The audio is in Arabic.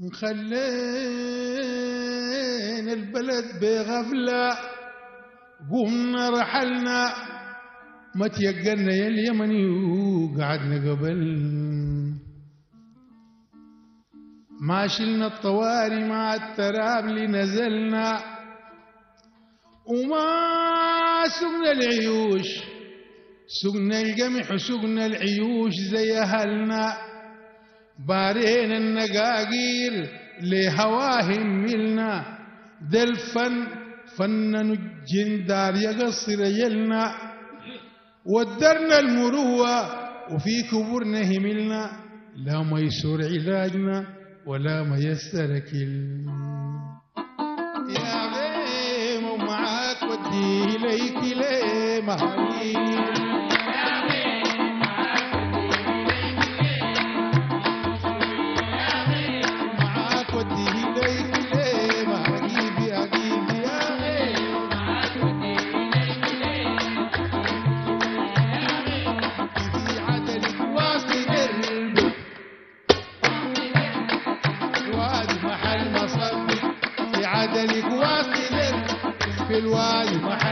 خلينا البلد بغفلة قمنا رحلنا ما تيقلنا يا اليمني وقعدنا قبل ما شلنا الطواري مع الترابل نزلنا وما سقنا العيوش سقنا القمح وسقنا العيوش زي أهلنا بارينا النقاقير لهواهم ملنا ده الفن فنن الجندار يقصر يلنا ودرنا المروة وفي كبرنا هملنا لا ميسور علاجنا ولا ميسر كل يا غيم ومعاك ودي إليك ليه مهارين في الوادي محل